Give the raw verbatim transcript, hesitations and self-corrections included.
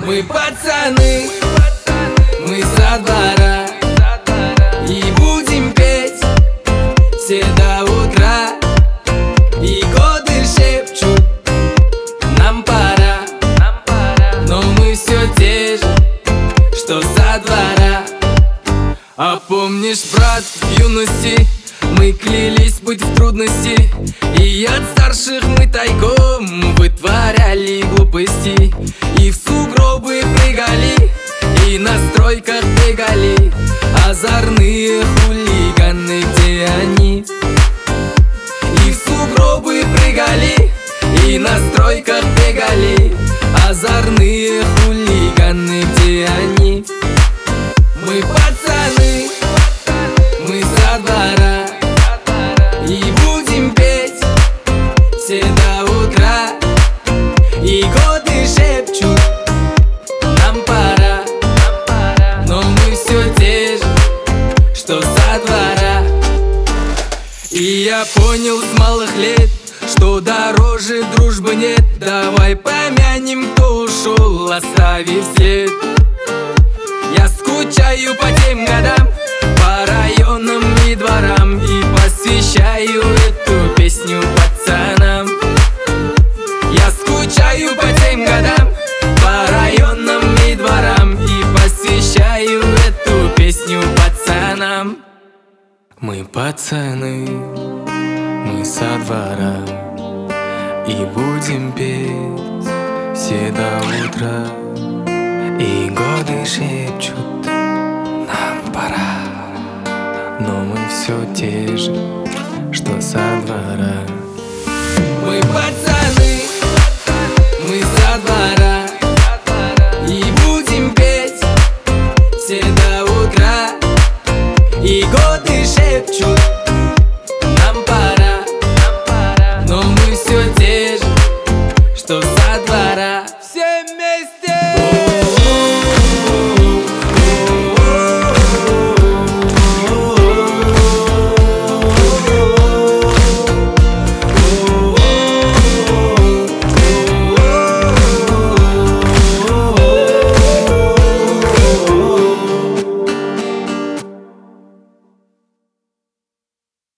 Мы пацаны, мы со двора, и будем петь все до утра. И годы шепчут, нам пора, но мы все те же, что со двора. А помнишь, брат, в юности мы клялись быть в трудности, и от старших мы тайком вытворяли глупости. И в сугробы прыгали, и на стройках бегали озорные хулиганы, где они? И в сугробы прыгали, и на стройках бегали озорные хулиганы, где они? Мы пацаны, мы со двора, и будем петь все до утра. И годы шепчут, нам пора, но мы все те же, что со двора. И я понял с малых лет, что дороже дружбы нет. Давай помянем, кто ушел, оставив след. Я скучаю по тем годам, по районам и дворам, и посвящаю эту песню пацанам. Я скучаю по тем годам, по районам и дворам, и посвящаю эту песню пацанам. Мы пацаны, мы со двора, и будем петь все до утра. И годы шепчут, нам пора, но мы все те же, что со двора. Мы пацаны, мы со двора, и будем петь все до утра. И годы шепчут,